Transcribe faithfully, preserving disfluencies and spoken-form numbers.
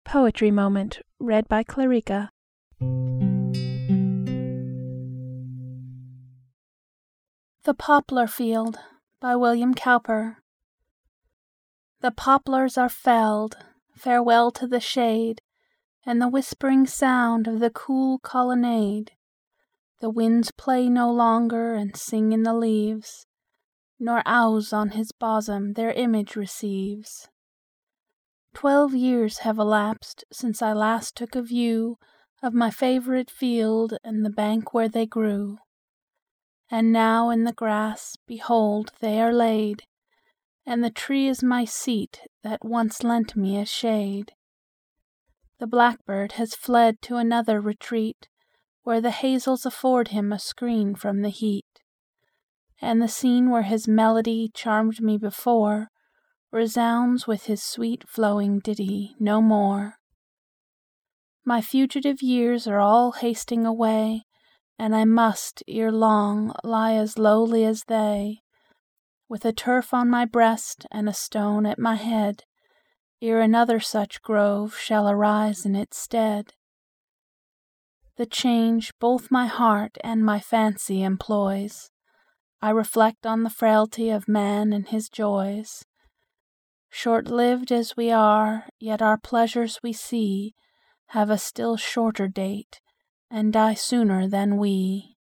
Poetry Moment, read by Clarica. The Poplar Field by William Cowper. The poplars are felled, farewell to the shade, And the whispering sound of the cool colonnade. The winds play no longer and sing in the leaves, Nor Ouse on his bosom their image receives. Twelve years have elapsed since I last took a view Of my favourite field and the bank where they grew. And now in the grass, behold, they are laid, And the tree is my seat that once lent me a shade. The blackbird has fled to another retreat, Where the hazels afford him a screen from the heat. And the scene where his melody charmed me before Resounds with his sweet flowing ditty no more. My fugitive years are all hasting away, And I must, ere long, lie as lowly as they, With a turf on my breast and a stone at my head, Ere another such grove shall arise in its stead. The change both my heart and my fancy employs. I reflect on the frailty of man and his joys. Short-lived as we are, yet our pleasures we see Have a still shorter date, and die sooner than we.